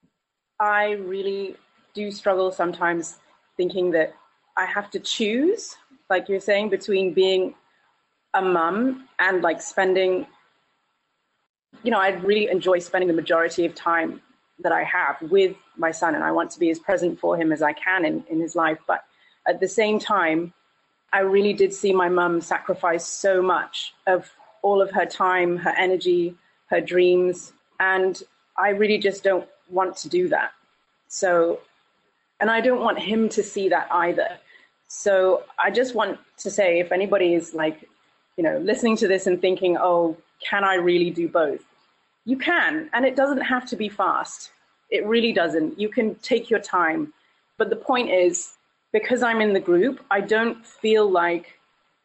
I really do struggle sometimes thinking that I have to choose, like you're saying, between being a mum and like spending, you know, I really enjoy spending the majority of time that I have with my son, and I want to be as present for him as I can in, in his life. But at the same time, I really did see my mum sacrifice so much of all of her time, her energy, her dreams, and I really just don't want to do that. So, and I don't want him to see that either. So I just want to say, if anybody is like, you know, listening to this and thinking, oh, can I really do both? You can, and it doesn't have to be fast. It really doesn't. You can take your time. But the point is, because I'm in the group, I don't feel like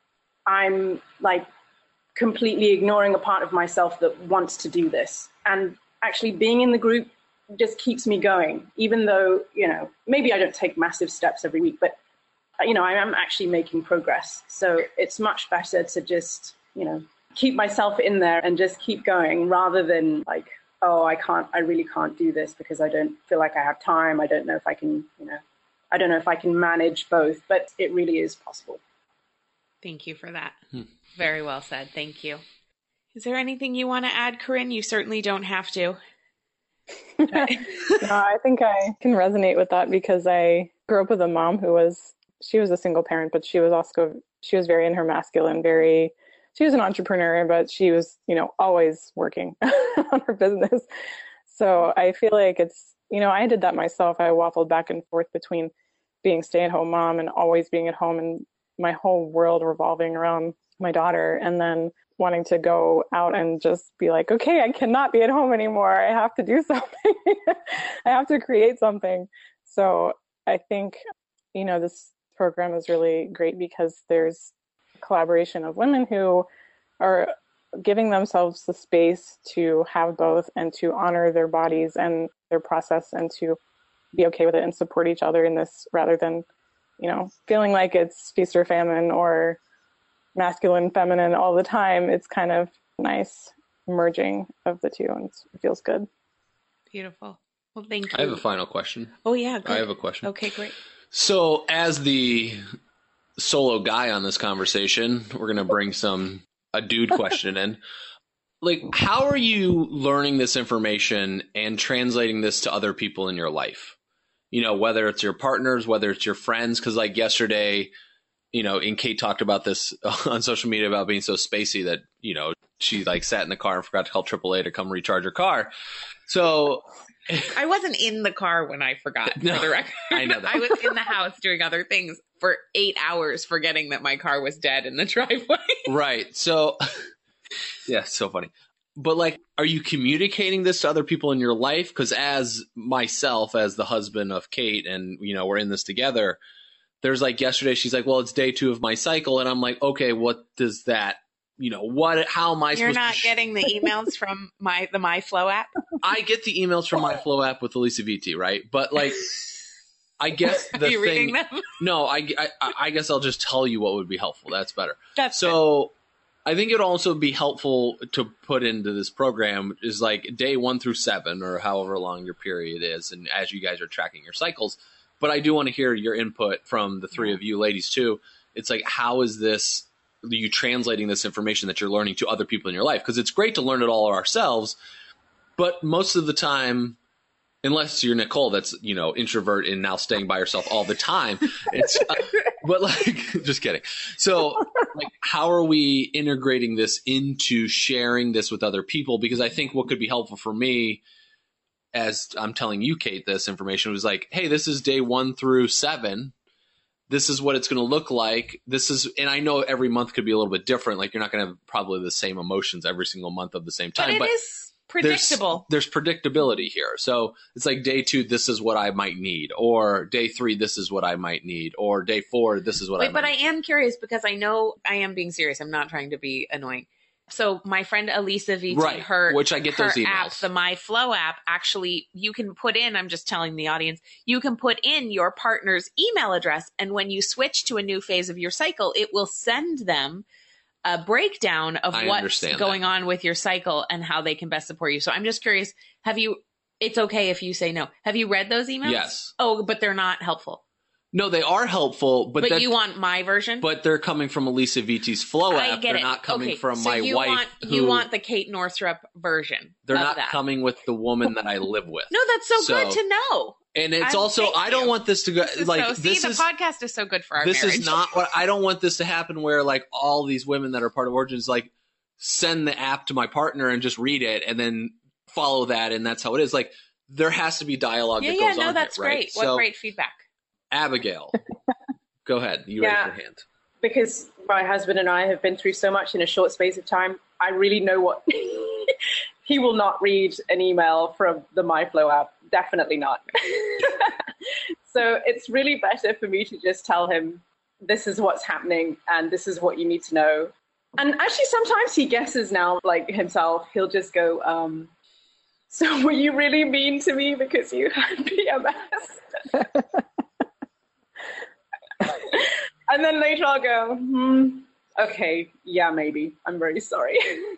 I'm like completely ignoring a part of myself that wants to do this. And actually being in the group just keeps me going, even though, you know, maybe I don't take massive steps every week, but you know, I am actually making progress. So it's much better to just, you know, keep myself in there and just keep going, rather than like, oh, I can't, I really can't do this because I don't feel like I have time. I don't know if I can, you know, I don't know if I can manage both, but it really is possible. Thank you for that. Hmm. Very well said. Thank you. Is there anything you want to add, Corinne? You certainly don't have to. No, I think I can resonate with that, because I grew up with a mom who was, she was a single parent, but she was also, she was very in her masculine, very, she was an entrepreneur, but she was, you know, always working on her business. So I feel like it's, you know, I did that myself. I waffled back and forth between being stay-at-home mom and always being at home, and my whole world revolving around my daughter, and then wanting to go out and just be like, okay, I cannot be at home anymore. I have to do something. I have to create something. So I think, you know, this program is really great because there's a collaboration of women who are giving themselves the space to have both and to honor their bodies and their process and to be okay with it and support each other in this, rather than, you know, feeling like it's feast or famine or masculine, feminine all the time. It's kind of nice merging of the two, and it feels good. Beautiful. Well, thank you. I have a final question. Oh, yeah. Good. I have a question. Okay, great. So as the solo guy on this conversation, we're going to bring some, a dude question in. Like, how are you learning this information and translating this to other people in your life? You know, whether it's your partners, whether it's your friends, because like yesterday, you know, and Kate talked about this on social media about being so spacey that, you know, she like sat in the car and forgot to call triple A to come recharge her car. So I wasn't in the car when I forgot, No, for the record. I know that. I was in the house doing other things for eight hours, forgetting that my car was dead in the driveway. Right. So, yeah, so funny. But like, are you communicating this to other people in your life? Because as myself, as the husband of Kate, and, you know, we're in this together, there's like yesterday, she's like, well, it's day two of my cycle. And I'm like, okay, what does that, you know, what, how am I You're supposed not to sh- getting the emails from my the MyFlow app? I get the emails from my Flow app with Elisa Vitti, right? But like, I guess the Are you thing, reading them? no, I, I, I guess I'll just tell you what would be helpful. That's better. That's So I think it'd also be helpful to put into this program is like day one through seven or however long your period is. And as you guys are tracking your cycles, but I do want to hear your input from the three of you ladies too. It's like, how is this, you translating this information that you're learning to other people in your life? Because it's great to learn it all ourselves, but most of the time, unless you're Nicole, that's, you know, introvert and now staying by herself all the time. It's, uh, but like, just kidding. So like, how are we integrating this into sharing this with other people? Because I think what could be helpful for me, as I'm telling you, Kate, this information was like, hey, this is day one through seven. This is what it's going to look like. This is, and I know every month could be a little bit different. Like, you're not going to have probably the same emotions every single month of the same time. But it but is predictable. There's, there's predictability here. So it's like day two, this is what I might need, or day three, this is what I might need, or day four, this is what Wait, I might but need. I am curious because I know I am being serious. I'm not trying to be annoying. So my friend Elisa Vitti, Right, her, which I get her those emails. app, the MyFlow app, actually, you can put in, I'm just telling the audience, you can put in your partner's email address. And when you switch to a new phase of your cycle, it will send them a breakdown of I what's understand going that. on with your cycle and how they can best support you. So I'm just curious, have you, it's okay if you say no. Have you read those emails? Yes. Oh, but they're not helpful. No, they are helpful, but But that, you want my version? but they're coming from Elisa Vitti's Flow I app. get They're it. not coming Okay, from so my you wife. Want, who, you want the Kate Northrup version. They're of not that. coming with the woman that I live with. No, that's so, So- good to know. And it's I'm- also, thank I don't you. want this to go, like, so, see, this the is, podcast is so good for our this marriage. is not what, I don't want this to happen where, like, all these women that are part of Origins, like, send the app to my partner and just read it and then follow that, and that's how it is. Like, there has to be dialogue Yeah, that yeah, goes no, on that's here, right? great. What So, great feedback. Abigail, go ahead. You Yeah. raised your hand. Because my husband and I have been through so much in a short space of time, I really know what he will not read an email from the MyFlow app. Definitely not. So it's really better for me to just tell him, this is what's happening and this is what you need to know. And actually, sometimes he guesses now, like himself, he'll just go, um, so were you really mean to me because you had P M S? And then later I'll go, hmm, okay, yeah, maybe. I'm very sorry.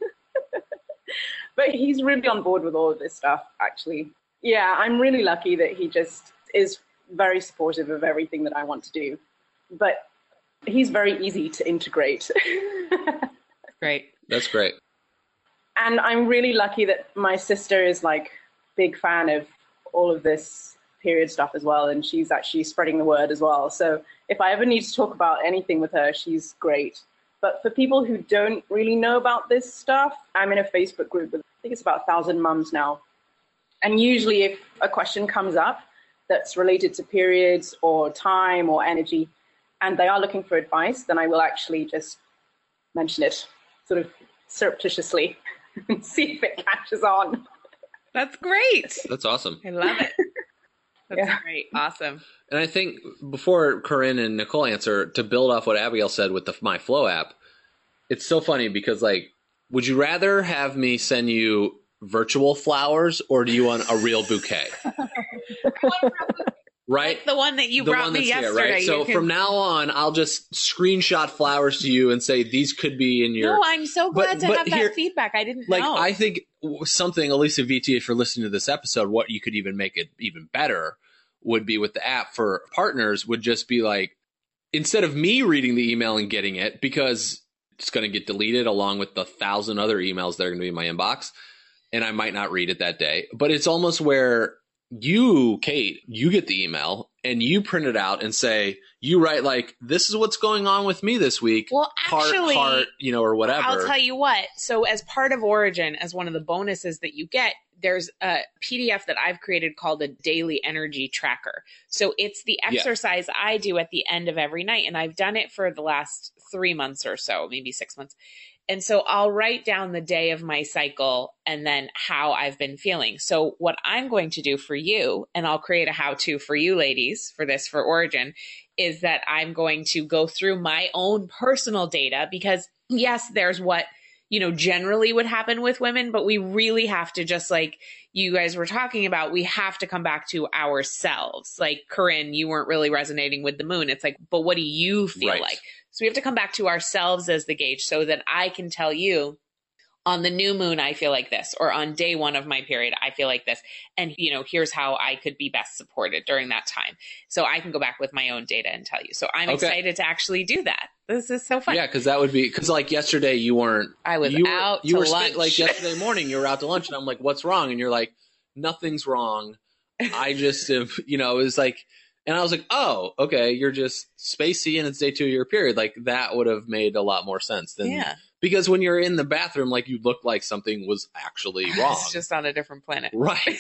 But he's really on board with all of this stuff, actually. Yeah, I'm really lucky that he just is very supportive of everything that I want to do. But he's very easy to integrate. Great. That's great. And I'm really lucky that my sister is like big fan of all of this period stuff as well. And she's actually spreading the word as well. So if I ever need to talk about anything with her, she's great. But for people who don't really know about this stuff, I'm in a Facebook group with, I think it's about a thousand mums now. And usually if a question comes up that's related to periods or time or energy, and they are looking for advice, then I will actually just mention it sort of surreptitiously and see if it catches on. That's great. That's awesome. I love it. That's Yeah. great. Awesome. And I think before Corinne and Nicole answer, to build off what Abigail said with the MyFlow app, it's so funny because, like, would you rather have me send you virtual flowers or do you want a real bouquet? Right? Like the one that you The brought one me that's here, yesterday. right? You So can- from now on, I'll just screenshot flowers to you and say these could be in your. No, I'm so But- glad to but have here- that feedback. I didn't Like, know. I think w- something, Elisa Vitti, if you're listening to this episode, what you could even make it even better would be with the app for partners would just be like, instead of me reading the email and getting it, because it's going to get deleted along with the thousand other emails that are going to be in my inbox, and I might not read it that day. But it's almost where you, Kate, you get the email and you print it out and say, you write like, this is what's going on with me this week. Well, actually, heart, heart, you know, or whatever. I'll tell you what. So as part of Origin, as one of the bonuses that you get, there's a P D F that I've created called a daily energy tracker. So it's the exercise yeah. I do at the end of every night. And I've done it for the last three months or so, maybe six months. And so I'll write down the day of my cycle and then how I've been feeling. So what I'm going to do for you, and I'll create a how-to for you ladies for this, for Origin, is that I'm going to go through my own personal data because yes, there's what, you know, generally would happen with women, but we really have to, just like you guys were talking about, we have to come back to ourselves. Like, Corinne, you weren't really resonating with the moon. It's like, but what do you feel right. like? So we have to come back to ourselves as the gauge so that I can tell you, on the new moon, I feel like this, or on day one of my period, I feel like this. And, you know, here's how I could be best supported during that time. So I can go back with my own data and tell you. So I'm okay. excited to actually do that. This is so fun. Yeah, because that would be, because like yesterday you weren't. I was you out were, you to were lunch. Sp- like yesterday morning, you were out to lunch and I'm like, what's wrong? And you're like, nothing's wrong. I just, have, you know, it was like, and I was like, oh, okay, you're just spacey and it's day two of your period. Like that would have made a lot more sense than, yeah. because when you're in the bathroom, like you look like something was actually wrong. It's just on a different planet. Right.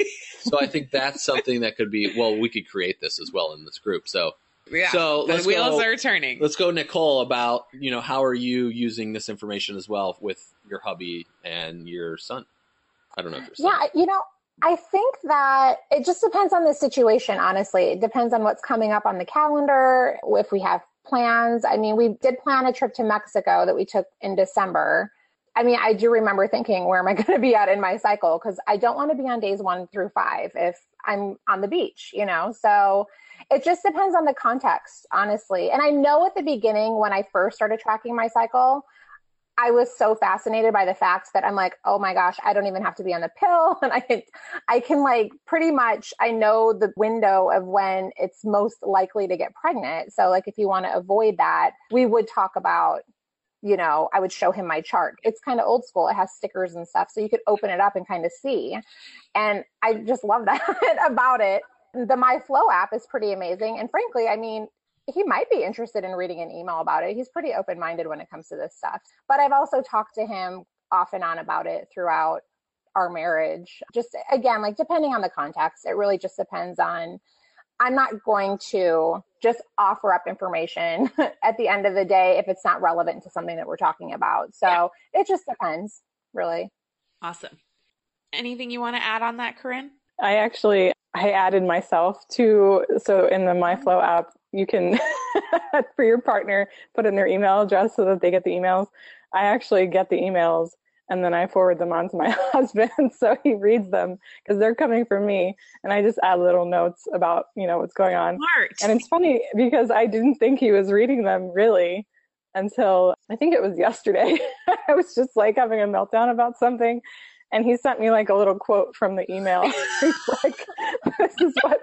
So I think that's something that could be, well, we could create this as well in this group. So, yeah, so the let's wheels go, are turning. Let's go, Nicole, about, you know, how are you using this information as well with your hubby and your son? I don't know if your son. Yeah, you know, I think that it just depends on the situation, honestly. It depends on what's coming up on the calendar, if we have plans. I mean, we did plan a trip to Mexico that we took in December. I mean, I do remember thinking, where am I going to be at in my cycle? Because I don't want to be on days one through five if I'm on the beach, you know? So it just depends on the context, honestly. And I know at the beginning, when I first started tracking my cycle, I was so fascinated by the fact that I'm like, oh my gosh, I don't even have to be on the pill. And I can, I can like pretty much, I know the window of when it's most likely to get pregnant. So like, if you want to avoid that, we would talk about, you know, I would show him my chart. It's kind of old school. It has stickers and stuff. So you could open it up and kind of see. And I just love that about it. The MyFlow app is pretty amazing. And frankly, I mean, he might be interested in reading an email about it. He's pretty open-minded when it comes to this stuff. But I've also talked to him off and on about it throughout our marriage. Just, again, like depending on the context, it really just depends on, I'm not going to just offer up information at the end of the day if it's not relevant to something that we're talking about. So yeah. It just depends, really. Awesome. Anything you want to add on that, Corinne? I actually, I added myself to, so in the MyFlow app, you can, for your partner, put in their email address so that they get the emails. I actually get the emails and then I forward them on to my husband so he reads them because they're coming from me. And I just add little notes about, you know, what's going on. Smart. And it's funny because I didn't think he was reading them really until I think it was yesterday. I was just like having a meltdown about something. And he sent me like a little quote from the email. He's like, this is what,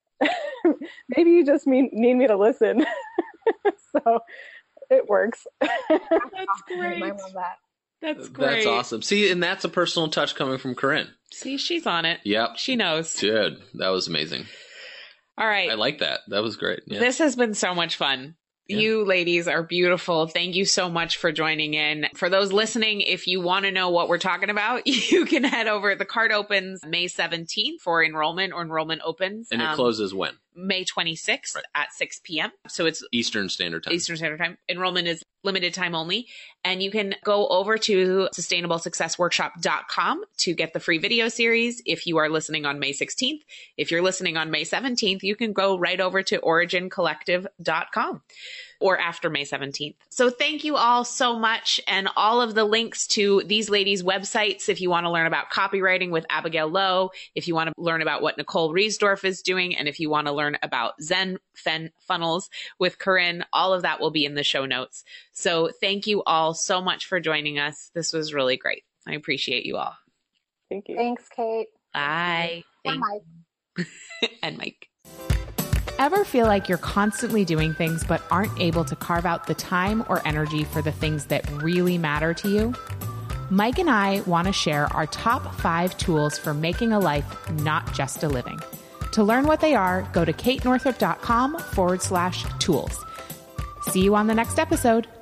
maybe you just mean, need me to listen. So it works. That's great. I love that. That's great. That's awesome. See, and that's a personal touch coming from Corinne. See, she's on it. Yep. She knows. Good. That was amazing. All right. I like that. That was great. Yeah. This has been so much fun. Yeah. You ladies are beautiful. Thank you so much for joining in. For those listening, if you want to know what we're talking about, you can head over. The card opens May seventeenth for enrollment, or enrollment opens. And it um, closes when? May twenty-sixth right. at six p.m. So it's Eastern Standard Time. Eastern Standard Time. Enrollment is limited time only. And you can go over to sustainable success workshop dot com to get the free video series if you are listening on May sixteenth. If you're listening on May seventeenth, you can go right over to origin collective dot com or after May seventeenth. So thank you all so much. And all of the links to these ladies' websites, if you want to learn about copywriting with Abigail Lowe, if you want to learn about what Nicole Riesdorf is doing, and if you want to learn about Zen Fen Funnels with Corinne, all of that will be in the show notes. So thank you all so much for joining us. This was really great. I appreciate you all. Thank you. Thanks, Kate. Bye. And Mike. And Mike. Ever feel like you're constantly doing things but aren't able to carve out the time or energy for the things that really matter to you? Mike and I want to share our top five tools for making a life, not just a living. To learn what they are, go to katenorthrup.com forward slash tools. See you on the next episode.